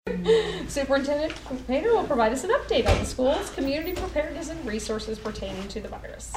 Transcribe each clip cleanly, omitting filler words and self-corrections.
Superintendent Painter will provide us an update on the school's community preparedness and resources pertaining to the virus.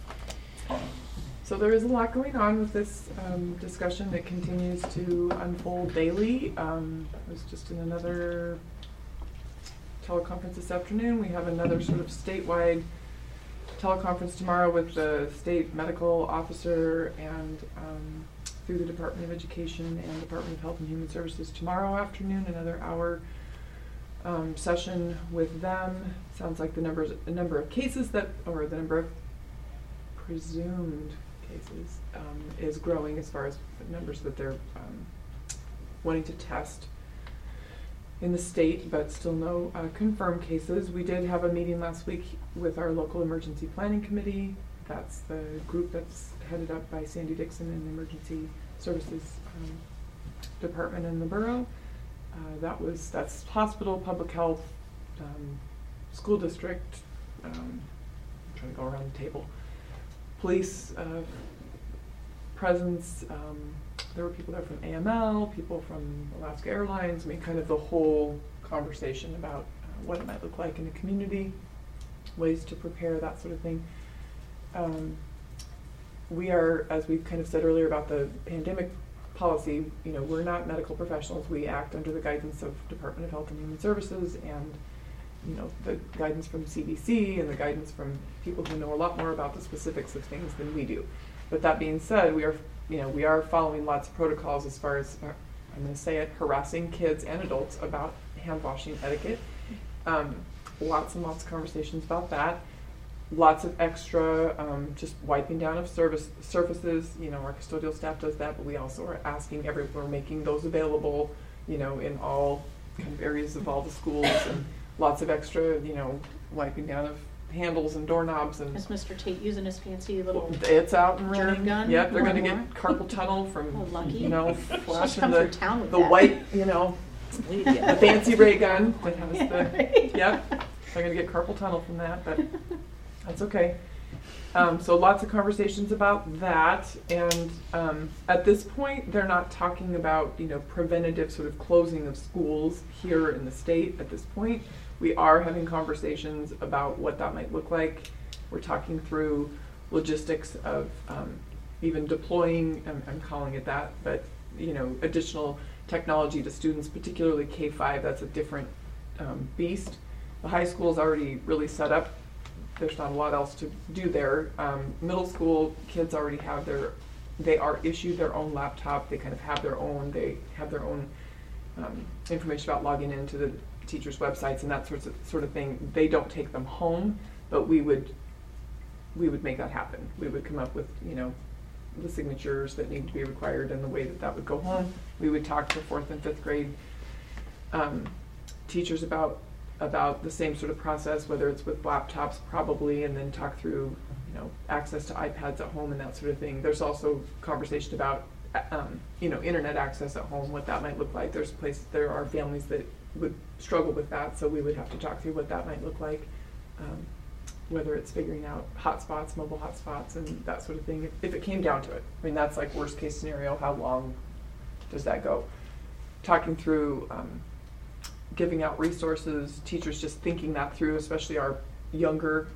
So there is a lot going on with this discussion that continues to unfold daily. I was just in another teleconference this afternoon. We have another sort of statewide teleconference tomorrow with the state medical officer and through the Department of Education and Department of Health and Human Services tomorrow afternoon, another hour session with them. Sounds like the number of cases that, or the number of presumed cases is growing as far as the numbers that they're wanting to test in the state, but still no confirmed cases. We did have a meeting last week with our local emergency planning committee. That's the group that's headed up by Sandy Dixon in the emergency services department in the borough. That's hospital, public health, school district, I'm trying to go around the table, police presence. There were people there from AML, people from Alaska Airlines. I mean, kind of the whole conversation about what it might look like in the community, ways to prepare, that sort of thing. We are, as we've kind of said earlier about the pandemic policy, you know, we're not medical professionals. We act under the guidance of Department of Health and Human Services and, you know, the guidance from CDC and the guidance from people who know a lot more about the specifics of things than we do. But that being said, we are following lots of protocols as far as, I'm going to say it, harassing kids and adults about hand washing etiquette. Lots and lots of conversations about that. Lots of extra just wiping down of surfaces. You know, our custodial staff does that, but we also are asking we're making those available, you know, in all kind of areas of all the schools, and lots of extra, you know, wiping down of handles and doorknobs. And is Mr. Tate using his fancy little it's out and running. gun? Yep, they're going to get carpal tunnel from, you know, flashing the white, you know, the fancy ray gun that has the, yep, they're going to get carpal tunnel from that, but that's okay. So lots of conversations about that, and at this point they're not talking about, you know, preventative sort of closing of schools here in the state at this point. We are having conversations about what that might look like. We're talking through logistics of even deploying, I'm calling it that, but, you know, additional technology to students, particularly K-5. That's a different beast. The high school is already really set up. There's not a lot else to do there. Middle school kids already have they are issued their own laptop. They kind of have their own, information about logging into the teachers' websites and that sort of thing. They don't take them home, but we would make that happen. We would come up with, you know, the signatures that need to be required and the way that would go home. We would talk to 4th and 5th grade teachers about the same sort of process, whether it's with laptops probably, and then talk through, you know, access to iPads at home and that sort of thing. There's also conversation about, you know, internet access at home, what that might look like. There are families that would struggle with that, so we would have to talk through what that might look like, whether it's figuring out hotspots, mobile hotspots, and that sort of thing, if it came down to it. I mean, that's like worst case scenario. How long does that go? Talking through giving out resources, teachers just thinking that through, especially our younger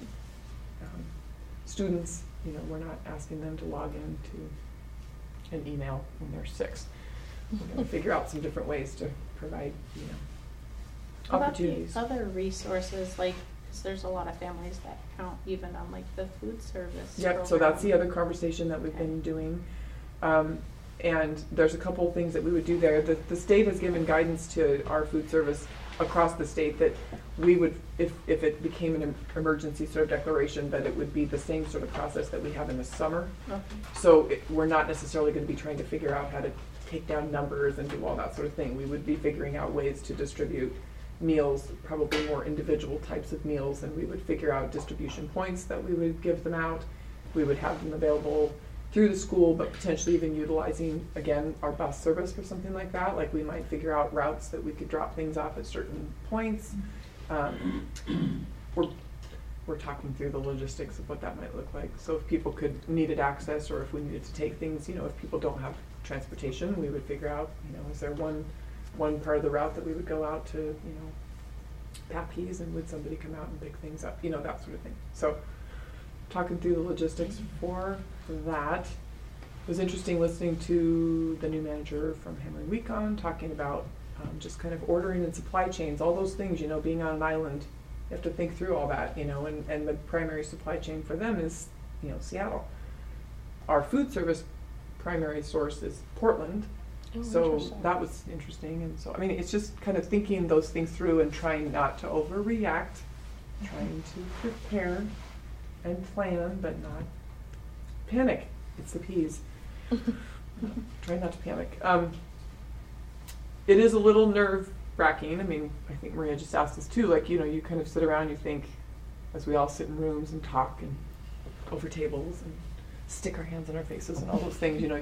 students. You know, we're not asking them to log into an email when they're 6. We're going to figure out some different ways to provide, you know, opportunities. About the other resources, like, because there's a lot of families that count even on like the food service. Yep, program. So that's the other conversation that we've been doing. And there's a couple of things that we would do there. The state has given guidance to our food service across the state that we would, if it became an emergency sort of declaration, that it would be the same sort of process that we have in the summer. Okay. So we're not necessarily going to be trying to figure out how to take down numbers and do all that sort of thing. We would be figuring out ways to distribute meals, probably more individual types of meals, and we would figure out distribution points that we would give them out. We would have them available through the school, but potentially even utilizing, again, our bus service for something like that. Like we might figure out routes that we could drop things off at certain points. We're talking through the logistics of what that might look like. So if people needed access, or if we needed to take things, you know, if people don't have transportation, we would figure out, you know, is there one one part of the route that we would go out to, you know, pat peas, and would somebody come out and pick things up, you know, that sort of thing. So talking through the logistics for that. It was interesting listening to the new manager from Hammer & Weekon talking about just kind of ordering and supply chains, all those things, you know, being on an island. You have to think through all that, you know, and the primary supply chain for them is, you know, Seattle. Our food service primary source is Portland. Oh, So interesting. that was interesting. And so, I mean, it's just kind of thinking those things through and trying not to overreact, trying to prepare and plan, but not panic. It's the P's. Try not to panic. It is a little nerve-wracking. I mean, I think Maria just asked us too. Like, you know, you kind of sit around, you think, as we all sit in rooms and talk and over tables and stick our hands in our faces and all those things, you know,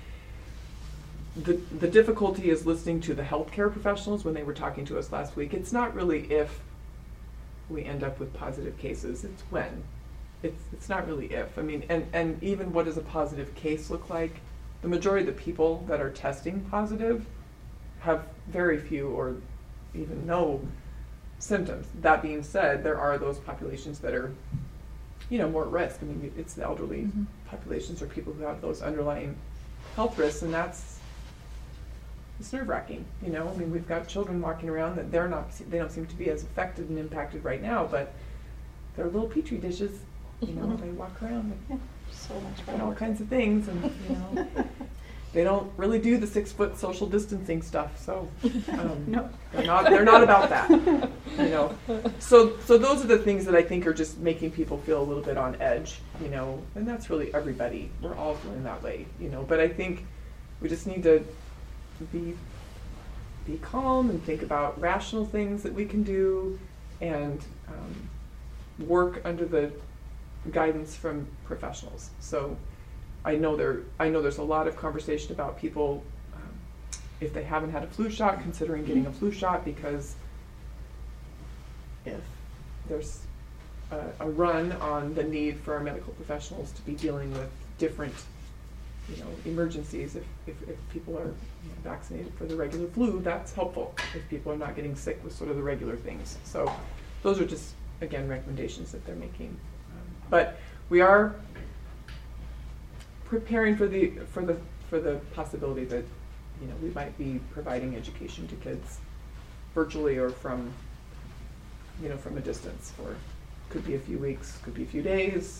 the difficulty is listening to the healthcare professionals when they were talking to us last week. It's not really if we end up with positive cases, it's when. It's not really if. I mean, and even what does a positive case look like? The majority of the people that are testing positive have very few or even no symptoms. That being said, there are those populations that are, you know, more at risk. I mean, it's the elderly populations or people who have those underlying health risks, and it's nerve-wracking, you know. I mean, we've got children walking around that they don't seem to be as affected and impacted right now, but they're little petri dishes, you know. They walk around and So much and all better. kinds of things, and you know, they don't really do the 6-foot social distancing stuff. So No. they're not about that, you know. So those are the things that I think are just making people feel a little bit on edge, you know. And that's really everybody. We're all feeling that way, you know. But I think we just need to be calm and think about rational things that we can do, and work under the guidance from professionals. So I know there's a lot of conversation about people, if they haven't had a flu shot, considering getting a flu shot, because if there's a run on the need for our medical professionals to be dealing with different, you know, emergencies, if people are, you know, vaccinated for the regular flu, that's helpful if people are not getting sick with sort of the regular things. So those are just, again, recommendations that they're making. But we are preparing for the possibility that, you know, we might be providing education to kids virtually or from, you know, from a distance, or could be a few weeks, could be a few days,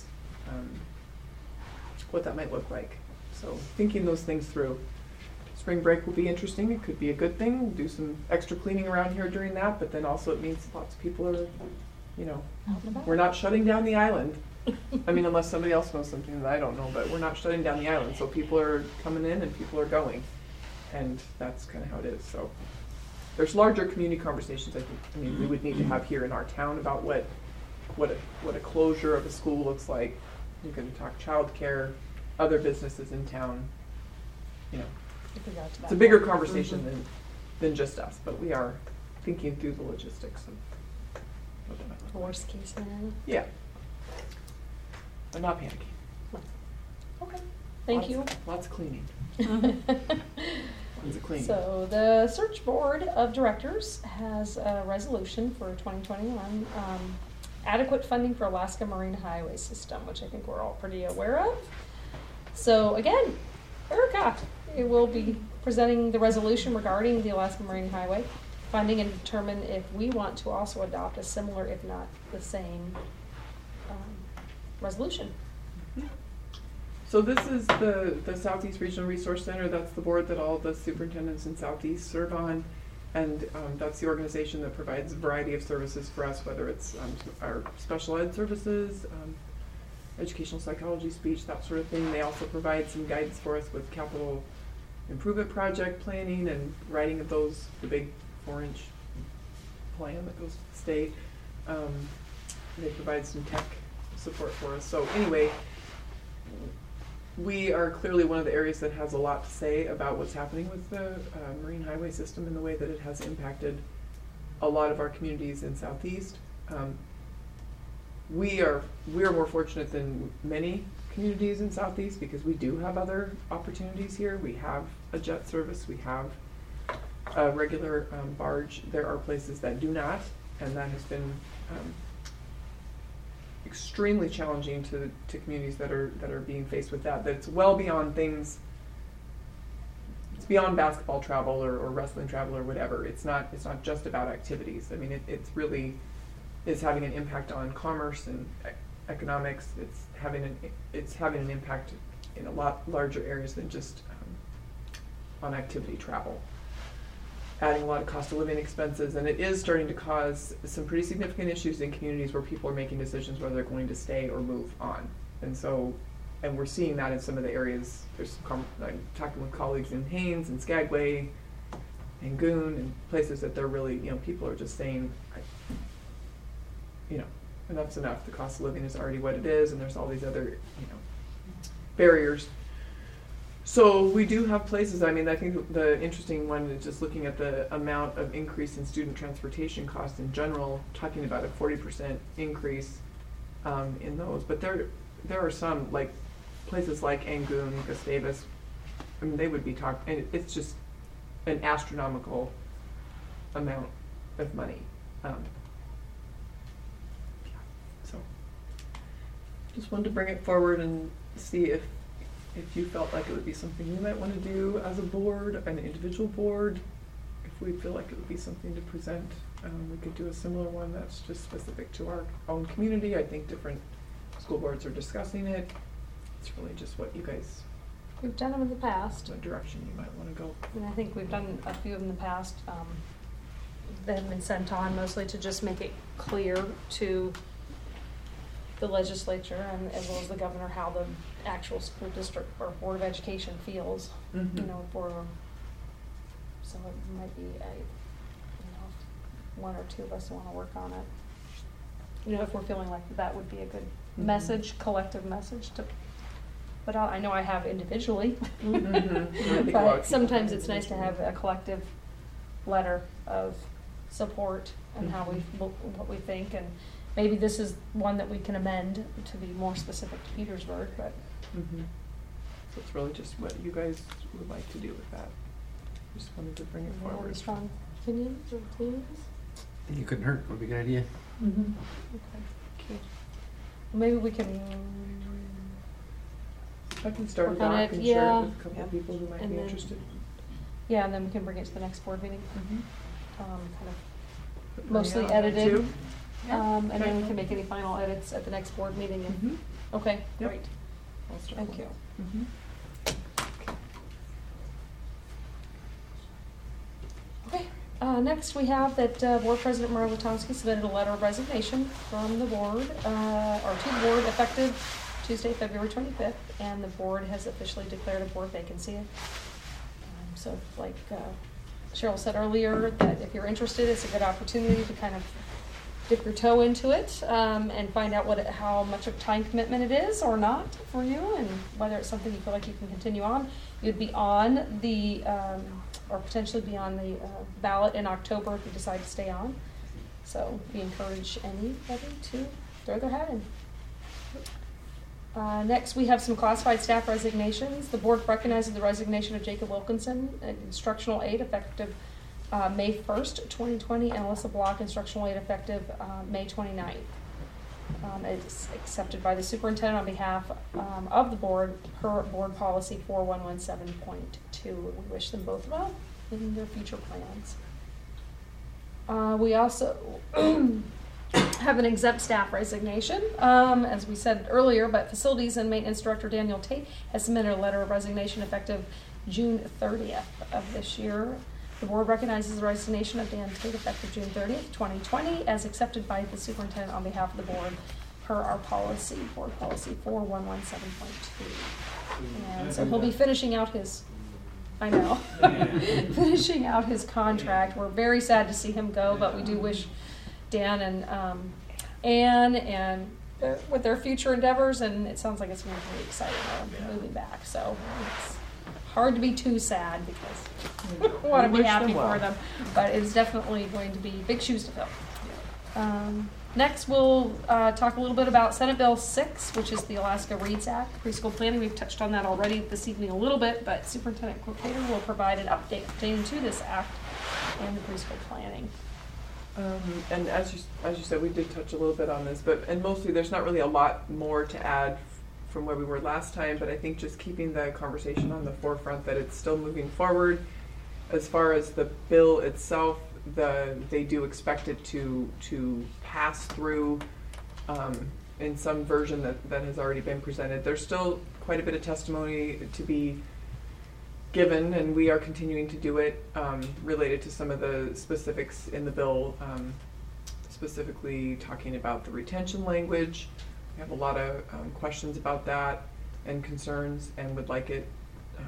what that might look like. So thinking those things through. Spring break will be interesting. It could be a good thing. We'll do some extra cleaning around here during that, but then also it means lots of people are, you know, we're not shutting down the island. I mean, unless somebody else knows something that I don't know, but we're not shutting down the island. So people are coming in and people are going. And that's kind of how it is. So there's larger community conversations, I think. I mean, we would need to have here in our town about what a closure of a school looks like. You can talk childcare, other businesses in town. You know, it's a bigger conversation than just us, but we are thinking through the logistics of what that might look like. Worst case scenario. Yeah. But not panicking. Okay. Thank you. Lots of cleaning. Lots of cleaning. So the search board of directors has a resolution for 2021, adequate funding for Alaska Marine Highway System, which I think we're all pretty aware of. So again, Erica, it will be presenting the resolution regarding the Alaska Marine Highway funding and determine if we want to also adopt a similar, if not the same, resolution. So this is the Southeast Regional Resource Center. That's the board that all the superintendents in Southeast serve on. And that's the organization that provides a variety of services for us, whether it's our special ed services, educational psychology, speech, that sort of thing. They also provide some guidance for us with capital improvement project planning and writing of those, the big 4-inch plan that goes to the state. They provide some tech support for us. So anyway, we are clearly one of the areas that has a lot to say about what's happening with the marine highway system and the way that it has impacted a lot of our communities in Southeast. We are more fortunate than many communities in Southeast because we do have other opportunities here. We have a jet service, we have a regular barge. There are places that do not, and that has been extremely challenging to communities that are being faced with that. That it's well beyond things. It's beyond basketball travel or wrestling travel or whatever. It's not just about activities. I mean, it's really is having an impact on commerce and economics. It's having an impact in a lot larger areas than just on activity travel. Adding a lot of cost of living expenses, and it is starting to cause some pretty significant issues in communities where people are making decisions whether they're going to stay or move on. And we're seeing that in some of the areas. I'm talking with colleagues in Haines and Skagway and Goon and places that they're really, people are just saying, enough's enough. The cost of living is already what it is, and there's all these other, barriers. So we do have places. I mean, I think the interesting one is just looking at the amount of increase in student transportation costs in general, talking about a 40% increase in those. But there are some, like places like Angoon, Gustavus, I mean, they would be talking, and it's just an astronomical amount of money. So just wanted to bring it forward and see if you felt like it would be something you might want to do as a board, an individual board. If we feel like it would be something to present, we could do a similar one that's just specific to our own community. I think different school boards are discussing it. It's really just what you guys, We've done them in the past. what direction you might want to go. And I think we've done a few of them in the past. They have been sent on mostly to just make it clear to the legislature and as well as the governor how the actual school district or board of education feels. Mm-hmm. So it might be one or two of us want to work on it. If we're feeling like that would be a good message, collective message to put out. I know I have individually, but sometimes it's nice to have a collective letter of support and how what we think, and maybe this is one that we can amend to be more specific to Petersburg, but. So it's really just what you guys would like to do with that. Just wanted to bring it Have forward. any strong opinions or opinions? I think it couldn't hurt. Would be a good idea. Okay. Maybe we can. I can start Work a on doc it, and share yeah. it with a couple of people who might And be then- interested. Yeah, and then we can bring it to the next board meeting. Kind of Put mostly Maria on that edited. too. And then Okay. we can make any final edits at the next board meeting. And okay, Yep. great. I'll start Thank with you. that. Okay. Next, we have that Board President Mara Latonsky submitted a letter of resignation from the board, or to the board, effective Tuesday, February 25th, and the board has officially declared a board vacancy. So, like Cheryl said earlier, that if you're interested, it's a good opportunity to kind of dip your toe into it and find out how much of time commitment it is or not for you, and whether it's something you feel like you can continue on. You'd be on the, or potentially be on the ballot in October if you decide to stay on. So we encourage anybody to throw their hat in. Next, we have some classified staff resignations. The board recognizes the resignation of Jacob Wilkinson, an instructional aide, effective May 1st, 2020, and Alyssa Block, instructional aide, effective May 29th. It's accepted by the superintendent on behalf of the board per board policy 4117.2. We wish them both well in their future plans. We also have an exempt staff resignation, as we said earlier, but facilities and maintenance director Daniel Tate has submitted a letter of resignation effective June 30th of this year. The board recognizes the resignation of Dan Tate effective June 30th, 2020, as accepted by the superintendent on behalf of the board per our policy, board policy 4117.2. And so he'll be finishing out his, finishing out his contract. We're very sad to see him go, but we do wish Dan and Anne and with their future endeavors, and it sounds like it's going to be really exciting moving back. So it's hard to be too sad because we want to be happy for them, but it's definitely going to be big shoes to fill. Next, we'll talk a little bit about Senate Bill 6, which is the Alaska READS Act, preschool planning. We've touched on that already this evening a little bit, but Superintendent Corcater will provide an update pertaining to this act and the preschool planning. And as you said, we did touch a little bit on this, and mostly there's not really a lot more to add from where we were last time, but I think just keeping the conversation on the forefront that it's still moving forward. As far as the bill itself, they do expect it to pass through in some version that has already been presented. There's still quite a bit of testimony to be given, and we are continuing to do it related to some of the specifics in the bill, specifically talking about the retention language. We have a lot of questions about that and concerns, and would like it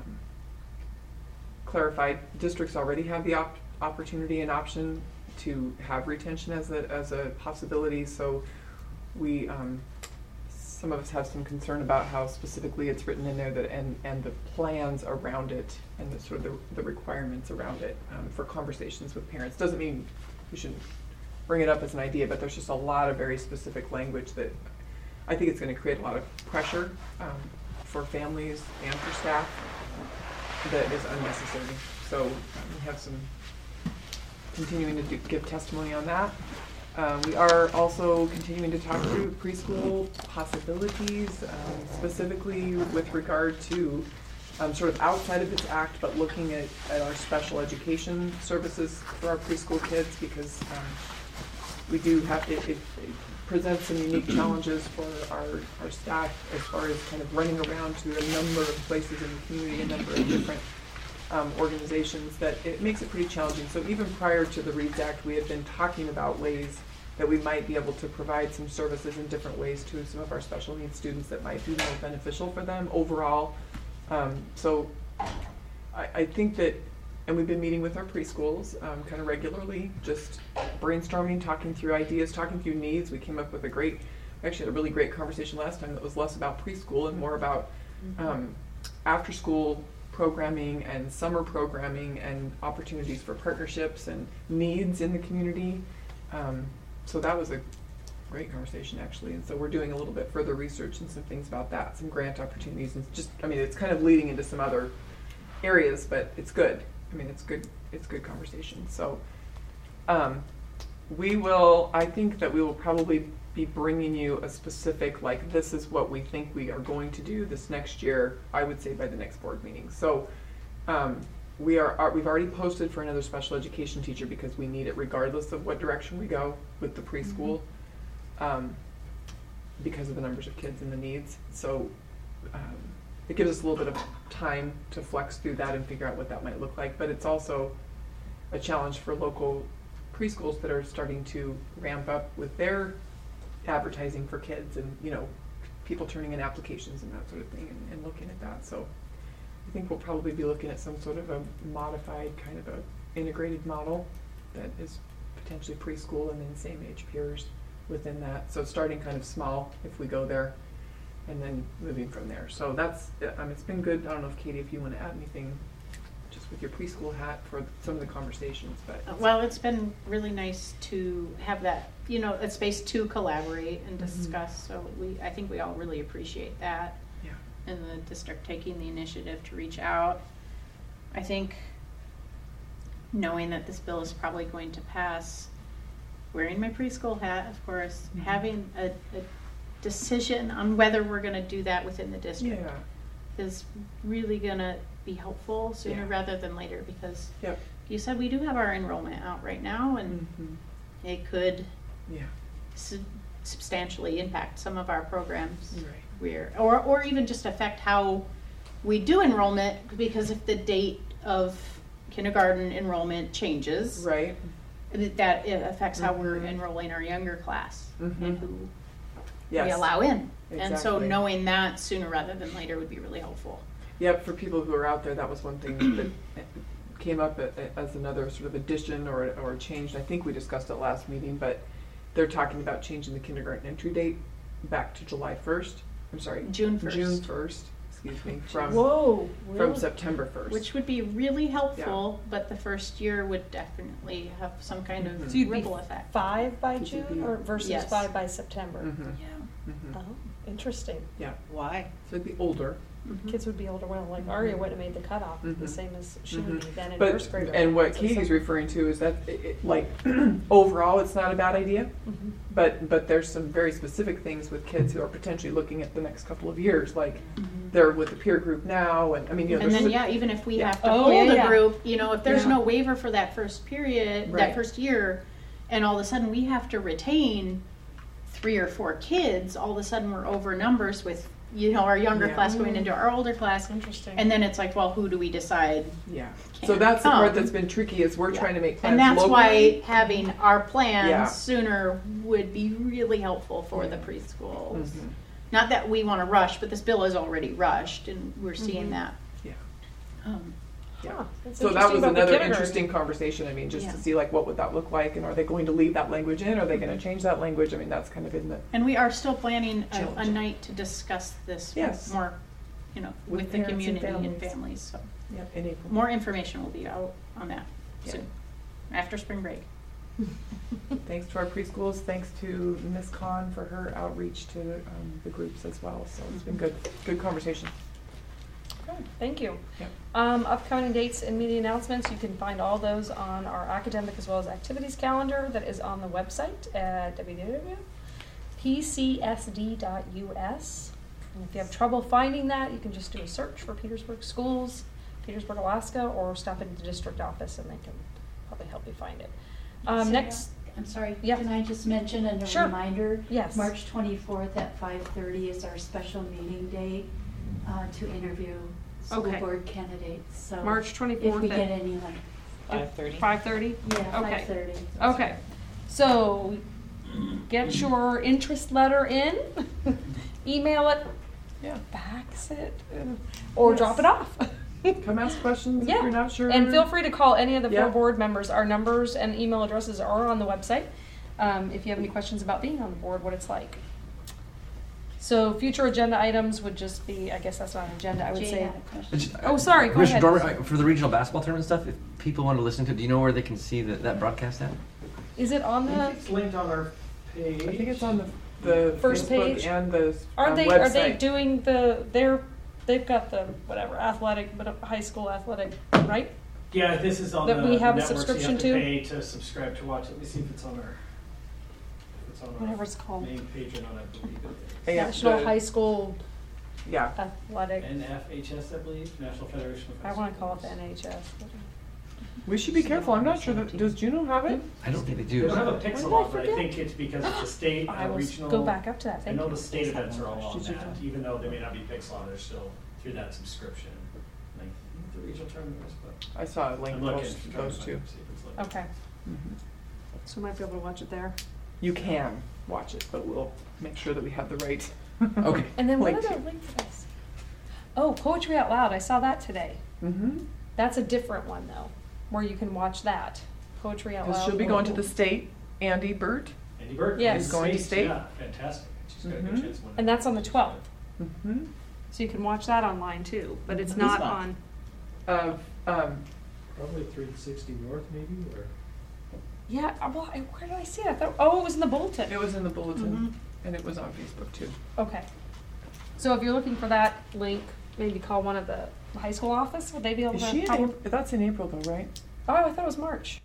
clarified. Districts already have the opportunity and option to have retention as a possibility, so we some of us have some concern about how specifically it's written in there, that and the plans around it and the sort of the requirements around it for conversations with parents. Doesn't mean we shouldn't bring it up as an idea, but there's just a lot of very specific language that I think it's going to create a lot of pressure for families and for staff that is unnecessary. So we have some continuing to give testimony on that. We are also continuing to talk through preschool possibilities, specifically with regard to sort of outside of its act, but looking at our special education services for our preschool kids, because we do have, it presents some unique challenges for our staff as far as kind of running around to a number of places in the community, a number of different organizations, that it makes it pretty challenging. So even prior to the READS Act, we had been talking about ways that we might be able to provide some services in different ways to some of our special needs students that might be more beneficial for them overall. So I think that, and we've been meeting with our preschools kind of regularly, just brainstorming, talking through ideas, talking through needs. We came up with we actually had a really great conversation last time that was less about preschool and more about after school programming and summer programming and opportunities for partnerships and needs in the community. So that was a great conversation, actually. And so we're doing a little bit further research and some things about that, some grant opportunities, and just, I mean, it's kind of leading into some other areas, but it's good. I mean, it's good conversation. So I think that we will probably be bringing you a specific, like, this is what we think we are going to do this next year, I would say by the next board meeting. So we've already posted for another special education teacher because we need it regardless of what direction we go with the preschool, because of the numbers of kids and the needs. So it gives us a little bit of time to flex through that and figure out what that might look like. But it's also a challenge for local preschools that are starting to ramp up with their advertising for kids, and people turning in applications and that sort of thing, and looking at that. So I think we'll probably be looking at some sort of a modified kind of a integrated model that is potentially preschool and then same age peers within that. So starting kind of small if we go there, and then moving from there. So that's it's been good. I don't know if Katie, if you want to add anything just with your preschool hat for some of the conversations. But well, it's been really nice to have that, a space to collaborate and discuss. So I think we all really appreciate that. Yeah. And the district taking the initiative to reach out. I think knowing that this bill is probably going to pass, wearing my preschool hat, of course, having a decision on whether we're going to do that within the district is really going to be helpful sooner rather than later, because you said we do have our enrollment out right now, and it could substantially impact some of our programs, or even just affect how we do enrollment, because if the date of kindergarten enrollment changes, that it affects how we're enrolling our younger class and who we allow in. And so knowing that sooner rather than later would be really helpful. Yep, for people who are out there, that was one thing that came up as another sort of addition or change. I think we discussed it last meeting, but they're talking about changing the kindergarten entry date back to July 1st. I'm sorry, June 1st. Excuse me, from September 1st. Which would be really helpful, but the first year would definitely have some kind of ripple effect. 5 by June or versus 5 by September? Yeah. Oh, interesting. Yeah. Why? So it'd be older. Mhm. kids would be able to run, like Aria wouldn't have made the cutoff, the Mhm. same as she would be then in But, first grade. and what So Katie's some- referring to is that, like, overall, it's not a bad idea, Mhm. but there's some very specific things with kids who are potentially looking at the next couple of years, like, Mhm. they're with the peer group now, and, I mean, you know, And there's then, yeah, even if we Yeah. have to Oh, hold yeah, a yeah. group, you know, if there's Yeah. no waiver for that first period, Right. that first year, and all of a sudden we have to retain 3 or 4 kids, all of a sudden we're over numbers with, you know, our younger Yeah. class going into our older class. Interesting. And then it's like, well, who do we decide? Yeah. Can't So that's the part come. that's been tricky, is we're Yeah. trying to make plans And that's locally. why having our plans Yeah. sooner would be really helpful for the Yeah. preschools. Mhm. Not that we want to rush, but this bill is already rushed, and we're seeing Mhm. that. Yeah. Huh, that's So that interesting was about the another kindergarten. interesting conversation, I mean, just Yeah. to see like, what would that look like, and are they going to leave that language in, are they gonna change that language, I mean, that's kind of in the, And we are still planning a Challenge. night to discuss this Yes. more, you know, With with the parents and community and families. families. So yeah, in April. more information will be out on that Yeah. soon, after spring break. Thanks to our preschools, thanks to Ms. Khan for her outreach to the groups as well, so it's been good conversation. Okay, thank you. Yep. Upcoming dates and meeting announcements, you can find all those on our academic as well as activities calendar that is on the website at www.pcsd.us. And if you have trouble finding that, you can just do a search for Petersburg Schools, Petersburg, Alaska, or stop into the district office and they can probably help you find it. Sarah, Next, I'm sorry, Yeah. can I just mention a Sure. reminder? Yes. March 24th at 5:30 is our special meeting date to interview school Okay. board candidates, so. March If 24th we at get anyone, 5:30. 5:30? yeah, Okay. 5:30. Okay, so get your interest letter in, email it, Yeah, fax it, or Yes. drop it off. come ask questions if Yeah. you're not sure. And feel free to call any of the 4 Yeah. board members. Our numbers and email addresses are on the website. If you have any questions about being on the board, what it's like. So future agenda items would just be, I guess that's not an agenda, I would Jane say. had a question. Oh, sorry, go Commissioner ahead. Dormer, for the regional basketball tournament stuff, if people want to listen to it, do you know where they can see that broadcast at? Is it on I think the, it's linked on our page. I think it's on the First Facebook page? and the are they website. doing they've got the, whatever, athletic, but high school athletic, right? Yeah, this is on That the we have a networks subscription you have to to? pay to subscribe to watch. Let me see if it's on our, Whatever it's called. main page or not. I believe it Yeah, National the- High School Yeah, Athletic, is. NFHS, I believe, National Federation of High I wanna call it the Schools. NHS. we should be careful, I'm not sure that, does Juneau have it? I don't think they They do. don't have a When did pixel I on, but I forget? think it's because it's a state, I will regional. go back up to that, I thank know you. the state events are all on Did you that, go? even though they may not be pixel on, they're still through that subscription. Like, I think the regional tournament was, but I saw a link I'm to looking. those trying to those find two. it, see if it's linked. Okay, Mhm. so we might be able to watch it there. You can watch it, but we'll make sure that we have the right. Okay. And then what link. other link did I see? Oh, Poetry Out Loud, I saw that today. Mm-hmm. That's a different one though, where you can watch that. Poetry Out Loud. Because she'll be going to the state, Andy Burt. Andy Burke. Yes. Is going to state. Yeah, fantastic. She's got a good Mhm. chance of winning. And that's on the 12th, Mm-hmm. so you can watch that online too, but it's This not month. on. Probably 360 North, maybe, or? Yeah, well, where did I see it? I thought, oh, it was in the bulletin. It was in the bulletin, Mhm. and it was on Facebook too. Okay. So if you're looking for that link, maybe call one of the high school office. Would they be able Is to? she in help? April? That's in April though, right? Oh, I thought it was March.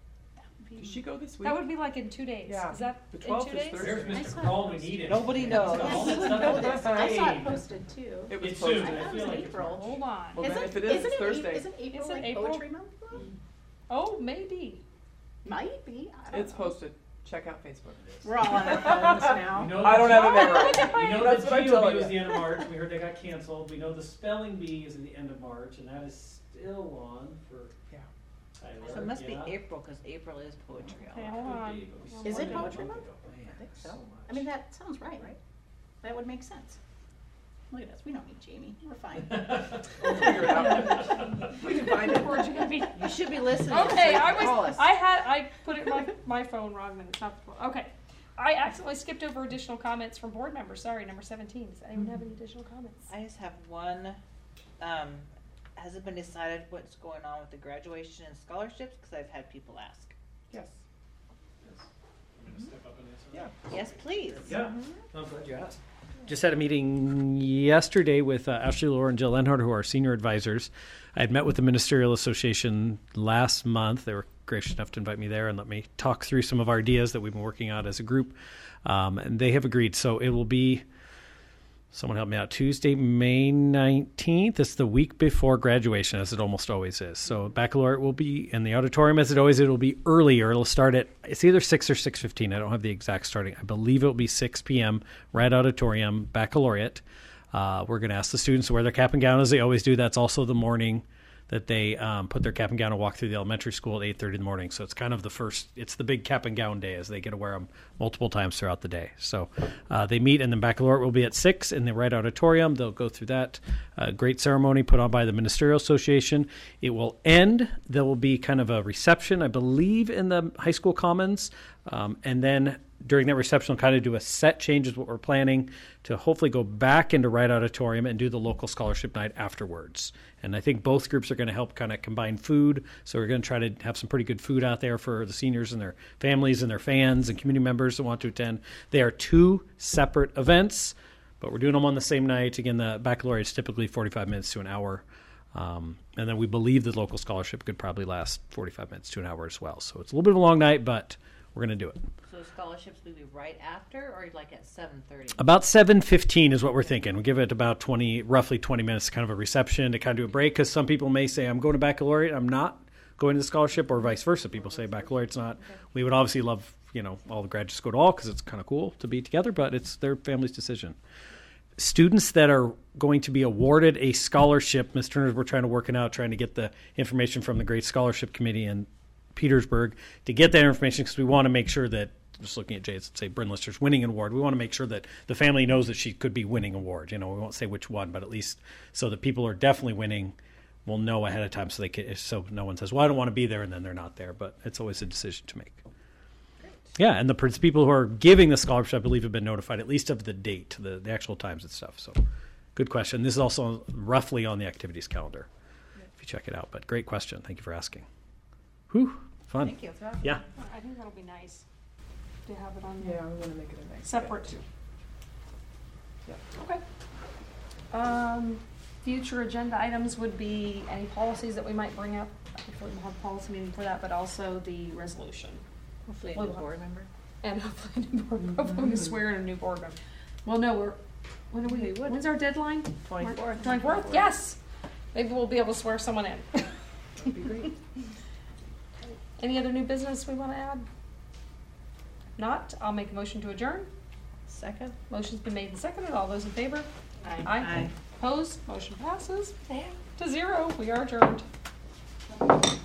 Did she go this week? That would be like in 2 days. Yeah. Is that The in 12th 2 is days? Thursday. There's I Mr. saw Crawl, it we need it. Nobody knows. Yeah, All you that would stuff know is this. I saw it paid. posted too. It was It's posted. soon, I I thought it feel was like it's April. March. Hold on. Well, then if it is, Isn't it's Thursday. Isn't April Is it like April? poetry month? though? Oh, maybe. Might be. I don't It's know. posted. Check out Facebook. We're all on our phones We now. know I don't have it the- memorized. We know That's the what I'm GOB telling was you. the end of March, we heard they got canceled, we know the spelling bee is at the end of March, and that is still on for Yeah. Tyler. So it must be yeah. April, because April is poetry. Okay, hour. hold Could on. be, but we Is still it got a poetry month month? ago. Man, I think so. much. I mean, that sounds right. That would make sense. Look at us. We don't need Jamie. We're fine. We'll figure it out. We can find it. Where'd you get me? You should be listening. Okay, so I call was. us. I put it in my phone wrong. Then it's not the phone. Okay, I accidentally skipped over additional comments from board members. Sorry, number 17. Does anyone have any additional comments? I just have one. Has it been decided what's going on with the graduation and scholarships? Because I've had people ask. Yes. Yes. I'm gonna step up and answer Yeah. that. Yes, please. Yeah, I'm glad you asked. just had a meeting yesterday with Ashley Lohr and Jill Lenhart, who are senior advisors. I had met with the Ministerial Association last month. They were gracious enough to invite me there and let me talk through some of our ideas that we've been working on as a group. And they have agreed. So it will be, someone help me out, Tuesday, May 19th. It's the week before graduation, as it almost always is. So baccalaureate will be in the auditorium, as it always is. It'll be earlier. It'll start at, it's either 6 or 6:15. I don't have the exact starting. I believe it'll be 6 p.m., right auditorium, baccalaureate. We're going to ask the students to wear their cap and gown, as they always do. That's also the morning that they put their cap and gown and walk through the elementary school at 8:30 in the morning. So it's kind of it's the big cap and gown day, as they get to wear them multiple times throughout the day. So they meet, and then baccalaureate will be at 6 in the right auditorium. They'll go through that great ceremony put on by the Ministerial Association. It will end. There will be kind of a reception, I believe, in the high school commons. And then during that reception, we'll kind of do a set change, is what we're planning, to hopefully go back into Wright Auditorium and do the local scholarship night afterwards. And I think both groups are going to help kind of combine food. So we're going to try to have some pretty good food out there for the seniors and their families and their fans and community members that want to attend. They are two separate events, but we're doing them on the same night. Again, the baccalaureate is typically 45 minutes to an hour. And then we believe the local scholarship could probably last 45 minutes to an hour as well. So it's a little bit of a long night, but we're going to do it. So scholarships will be right after, or like at 7:30? About 7:15 is what we're thinking. We'll give it about roughly 20 minutes, kind of a reception to kind of do a break, because some people may say, I'm going to baccalaureate, I'm not going to the scholarship, or vice versa. People say baccalaureate's not. Okay. We would obviously love, all the graduates to go to all, because it's kind of cool to be together, but it's their family's decision. Students that are going to be awarded a scholarship, Ms. Turner, we're trying to get the information from the Great Scholarship Committee in Petersburg to get that information, because we want to make sure that, just looking at Jay, say Bryn Lister's winning an award, we want to make sure that the family knows that she could be winning an award. We won't say which one, but at least so that people who are definitely winning will know ahead of time, so no one says, well, I don't want to be there, and then they're not there. But it's always a decision to make. Great. Yeah, and the people who are giving the scholarship, I believe, have been notified at least of the date, the actual times and stuff. So good question. This is also roughly on the activities calendar, if you check it out. But great question. Thank you for asking. Whew, fun. Thank you. Yeah. I think that'll be nice to have it on Yeah, we want to make it a nice separate. too. Yeah. Okay. Future agenda items would be any policies that we might bring up. Hopefully we'll have a policy meeting for that, but also the resolution. Hopefully a new board member. And hopefully a new board member. Hopefully we swear in a new board member. Well, no, when's our deadline? 24th. 24th? Yes! Maybe we'll be able to swear someone in. That'd be great. Any other new business we want to add? If not, I'll make a motion to adjourn. Second? Motion's been made and seconded. All those in favor? Aye. Aye. Opposed? Motion passes to 0. We are adjourned.